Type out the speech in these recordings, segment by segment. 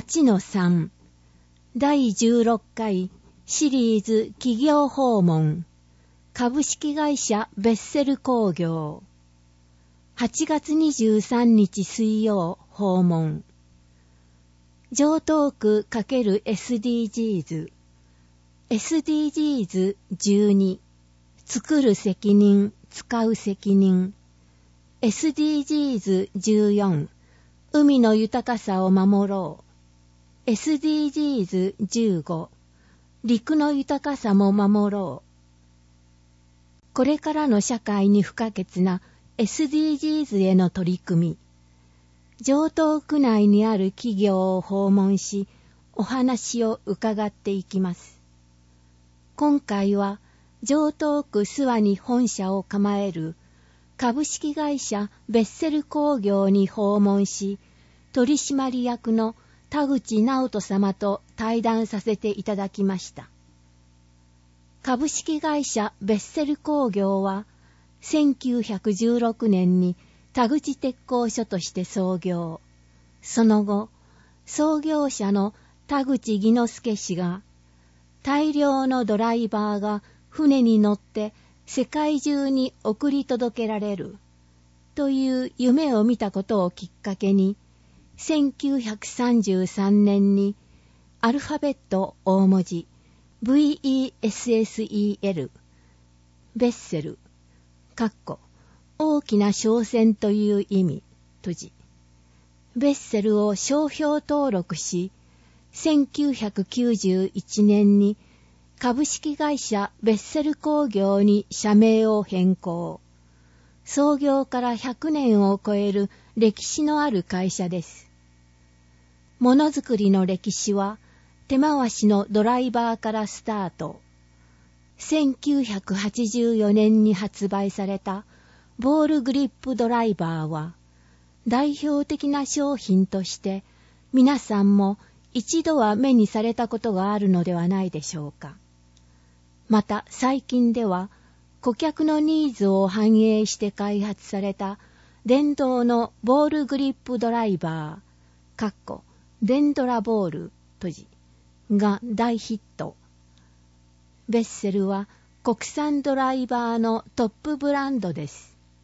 8-3 第16回シリーズ企業訪問株式会社ベッセル工業8月23日水曜訪問常套句×SDGs SDGs 12作る責任使う責任 SDGs 14海の豊かさを守ろうSDGs 15陸の豊かさも守ろう。これからの社会に不可欠な SDGs への取り組み。常套区内にある企業を訪問し、お話を伺っていきます。今回は常套区諏訪に本社を構える株式会社ベッセル工業に訪問し、取締役の田口直人様と対談させていただきました。株式会社ベッセル工業は1916年に田口鉄工所として創業。その後、創業者の田口義之助氏が大量のドライバーが船に乗って世界中に送り届けられるという夢を見たことをきっかけに1933年にアルファベット大文字 VESSEL ベッセル大きな商船という意味閉じベッセルを商標登録し1991年に株式会社ベッセル工業に社名を変更創業から100年を超える歴史のある会社です。ものづくりの歴史は手回しのドライバーからスタート。1984年に発売されたボールグリップドライバーは代表的な商品として皆さんも一度は目にされたことがあるのではないでしょうか。また最近では顧客のニーズを反映して開発された電動のボールグリップドライバー電ドラボールが大ヒット。ベッセルは国産ドライバーのトップブランドです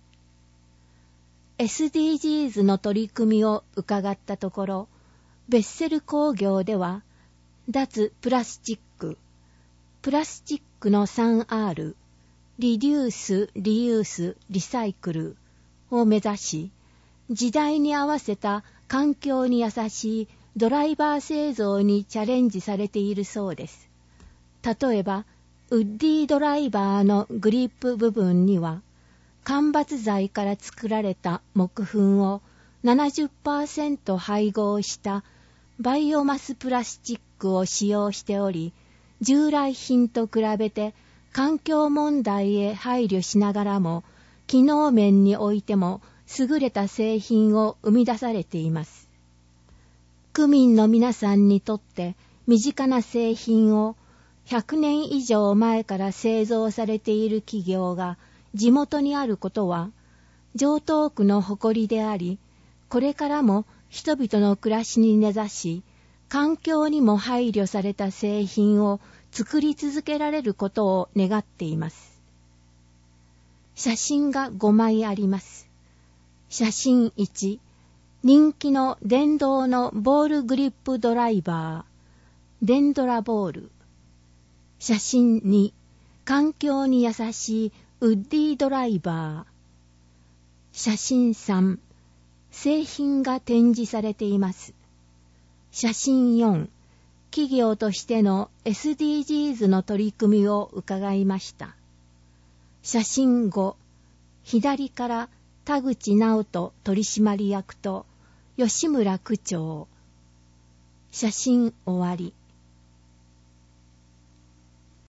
。SDGs の取り組みを伺ったところ、ベッセル工業では脱プラスチックの 3R、リデュース、リユース、リサイクルを目指し、時代に合わせた環境に優しいドライバー製造にチャレンジされているそうです。例えば、ウッディドライバーのグリップ部分には、間伐材から作られた木粉を 70% 配合したバイオマスプラスチックを使用しており、従来品と比べて環境問題へ配慮しながらも、機能面においても優れた製品を生み出されています。区民の皆さんにとって身近な製品を100年以上前から製造されている企業が地元にあることは常套区の誇りであり、これからも人々の暮らしに根ざし、環境にも配慮された製品を作り続けられることを願っています。写真が5枚あります。写真1、人気の電動のボールグリップドライバー、電ドラボール。写真2、環境に優しいウッディドライバー。写真3、製品が展示されています。写真4、企業としての SDGs の取り組みを伺いました。写真5、左から田口直人取締役と吉村区長。写真終わり。